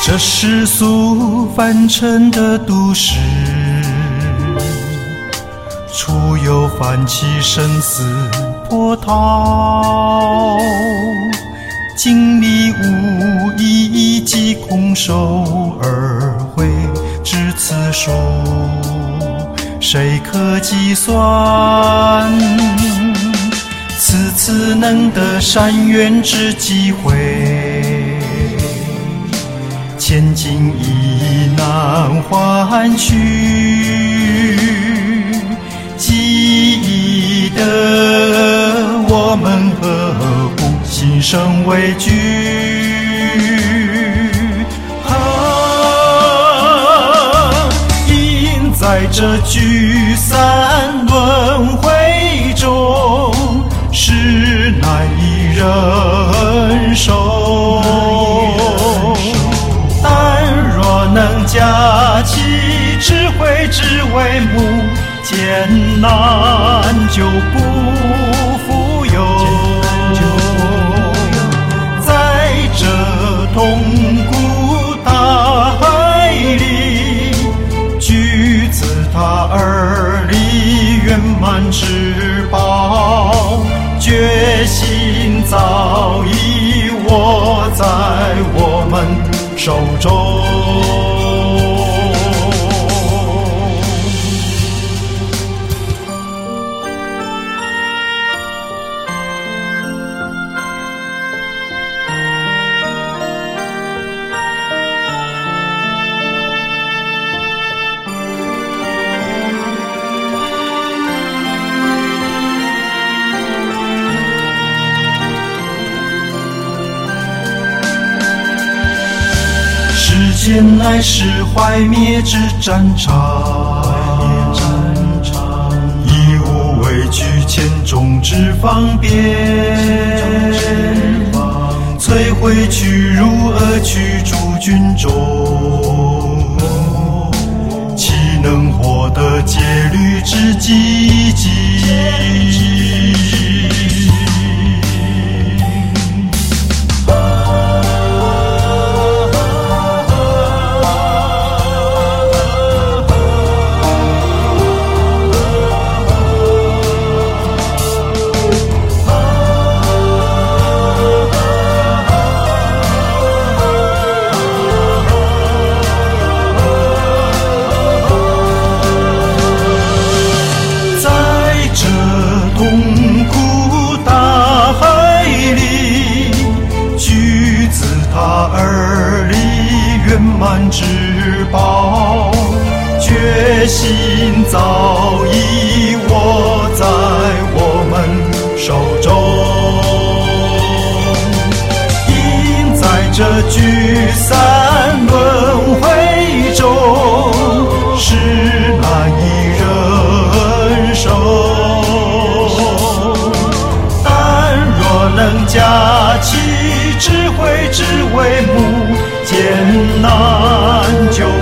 这世俗凡尘的都市，处有泛起生死波涛，经历无意即空手而回至此数，谁可计算？次次能得善缘之机会，千金亦难换取，记忆的我们何故心生畏惧？因在这聚散轮回中，是难以忍受。能架起智慧之帷幕，艰难就不富有。在这痛苦大海里，橘子塔儿里圆满至宝，决心早已握在我们手中。时间乃是坏灭之战场，以无畏惧千种之方便，摧毁屈辱恶驱逐军中，岂能获得戒律之积极？圆满之宝，决心早已握在我们手中。因在这聚散轮回中，是难以忍受。但若能架起智慧之帷幕，艰难就